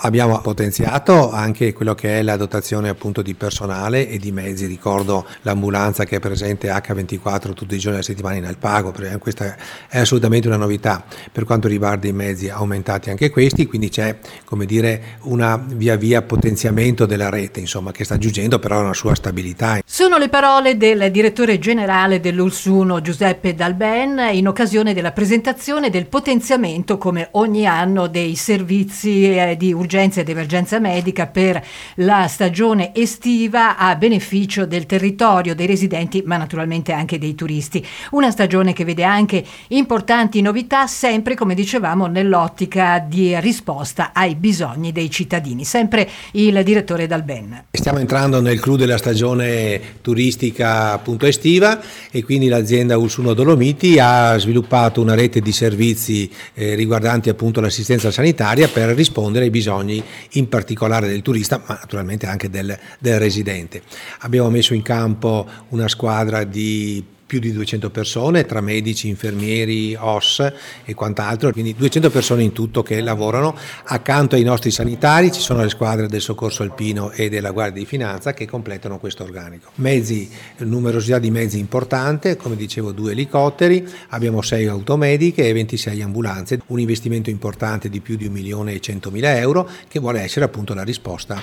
Abbiamo potenziato anche quello che è la dotazione appunto di personale e di mezzi. Ricordo l'ambulanza che è presente H24 tutti i giorni della settimana in Alpago, questa è assolutamente una novità. Per quanto riguarda i mezzi, aumentati anche questi, quindi c'è, come dire, una via via potenziamento della rete, insomma, che sta giungendo però a una sua stabilità. Sono le parole del direttore generale dell'ULSS 1 Giuseppe Dalben in occasione della presentazione del potenziamento, come ogni anno, dei servizi di urgenza ed emergenza medica per la stagione estiva a beneficio del territorio, dei residenti, ma naturalmente anche dei turisti. Una stagione che vede anche importanti novità, sempre, come dicevamo, nell'ottica di risposta ai bisogni dei cittadini. Sempre il direttore Dalben. Stiamo entrando nel clou della stagione turistica appunto estiva, e quindi l'azienda ULSS 1 Dolomiti ha sviluppato una rete di servizi riguardanti appunto l'assistenza sanitaria per rispondere ai bisogni in particolare del turista, ma naturalmente anche del residente. Abbiamo messo in campo una squadra di più di 200 persone tra medici, infermieri, OSS e quant'altro, quindi 200 persone in tutto che lavorano. Accanto ai nostri sanitari ci sono le squadre del soccorso alpino e della Guardia di Finanza che completano questo organico. Mezzi, numerosità di mezzi importante, come dicevo 2 elicotteri, abbiamo 6 automediche e 26 ambulanze, un investimento importante di più di 1.100.000 euro che vuole essere appunto la risposta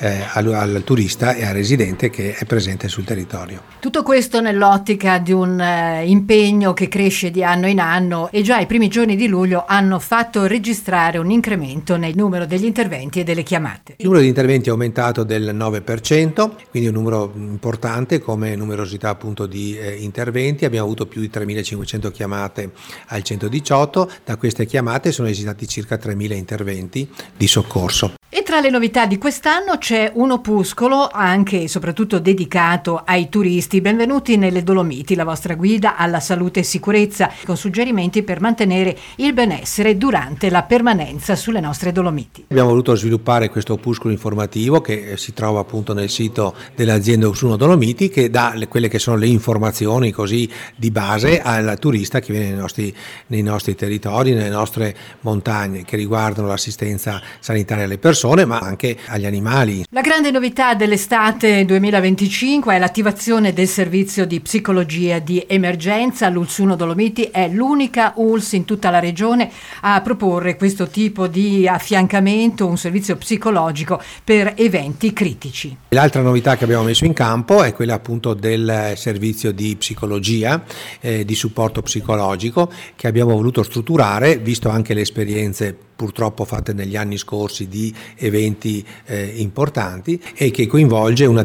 al turista e al residente che è presente sul territorio. Tutto questo nell'ottica di un impegno che cresce di anno in anno, e già i primi giorni di luglio hanno fatto registrare un incremento nel numero degli interventi e delle chiamate. Il numero di interventi è aumentato del 9%, quindi un numero importante come numerosità appunto di interventi. Abbiamo avuto più di 3.500 chiamate al 118, da queste chiamate sono esitati circa 3.000 interventi di soccorso. E tra le novità di quest'anno c'è un opuscolo anche e soprattutto dedicato ai turisti. Benvenuti nelle Dolomiti, la vostra guida alla salute e sicurezza, con suggerimenti per mantenere il benessere durante la permanenza sulle nostre Dolomiti. Abbiamo voluto sviluppare questo opuscolo informativo che si trova appunto nel sito dell'azienda ULSS 1 Dolomiti, che dà quelle che sono le informazioni così di base al turista che viene nei nostri territori, nelle nostre montagne, che riguardano l'assistenza sanitaria alle persone ma anche agli animali. La grande novità dell'estate 2025 è l'attivazione del servizio di psicologia di emergenza. L'ULSS 1 Dolomiti è l'unica ULSS in tutta la regione a proporre questo tipo di affiancamento, un servizio psicologico per eventi critici. L'altra novità che abbiamo messo in campo è quella appunto del servizio di psicologia, di supporto psicologico, che abbiamo voluto strutturare, visto anche le esperienze purtroppo fatte negli anni scorsi di eventi importanti, e che coinvolge una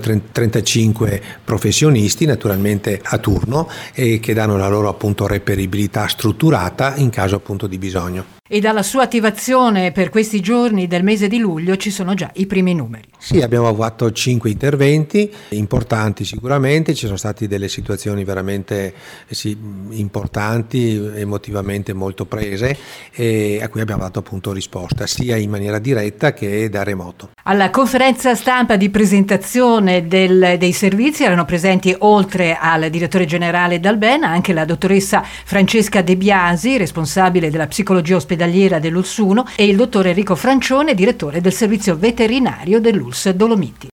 35 professionisti naturalmente a turno e che danno la loro appunto reperibilità strutturata in caso appunto di bisogno. E dalla sua attivazione per questi giorni del mese di luglio ci sono già i primi numeri. Sì, abbiamo fatto 5 interventi importanti sicuramente, ci sono state delle situazioni veramente importanti, emotivamente molto prese, e a cui abbiamo dato appunto risposta sia in maniera diretta che da remoto. Alla conferenza stampa di presentazione dei servizi erano presenti, oltre al direttore generale Dalben, anche la dottoressa Francesca De Biasi, responsabile della psicologia ospedaliera dell'ULSS 1, e il dottor Enrico Francione, direttore del servizio veterinario dell'ULSS Dolomiti.